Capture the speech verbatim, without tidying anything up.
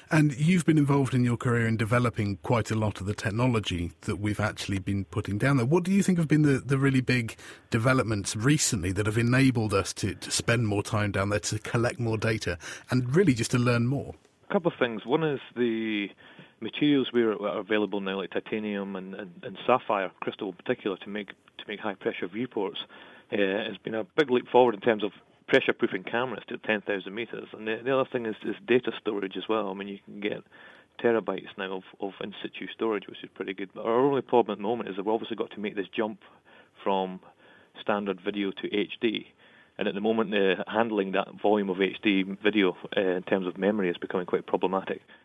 And you've been involved in your career in developing quite a lot of the technology that we've actually been putting down there. What do you think have been the, the really big developments recently that have enabled us to, to spend more time down there, to collect more data, and really just to learn more? A couple of things. One is the materials we are available now, like titanium and, and, and sapphire crystal in particular, to make to make high pressure viewports, uh, has been a big leap forward in terms of pressure proofing cameras to ten thousand meters. And the, the other thing is, is data storage as well. I mean, you can get terabytes now of, of in situ storage, which is pretty good. But our only problem at the moment is that we've obviously got to make this jump from standard video to H D. And at the moment, uh, handling that volume of H D video uh, in terms of memory is becoming quite problematic.